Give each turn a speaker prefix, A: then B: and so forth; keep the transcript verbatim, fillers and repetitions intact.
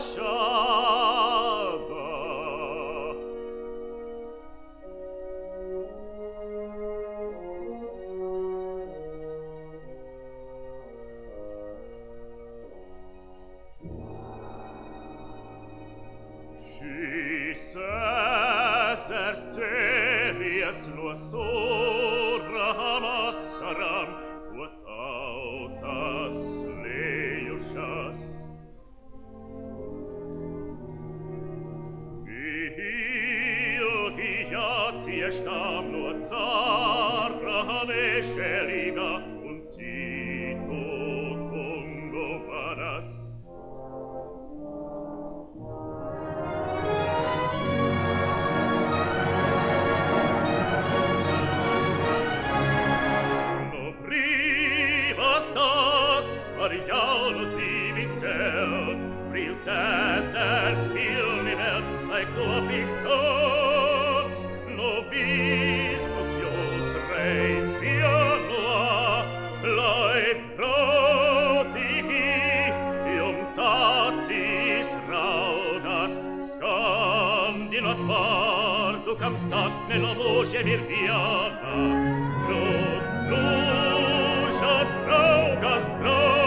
A: Serious lo sora massaram, what autas leiushas. Estam nur Zara Mesheliga und Zito Congo Varas. No privas das Mariano Zivicel, Pril Cesars Filmivel, like Copix Tops, Nobis osios reis via Leid protigi, ium satis raudas, Scandinat varducam satne novoce virviana, Lud, lujat raugas, raugas,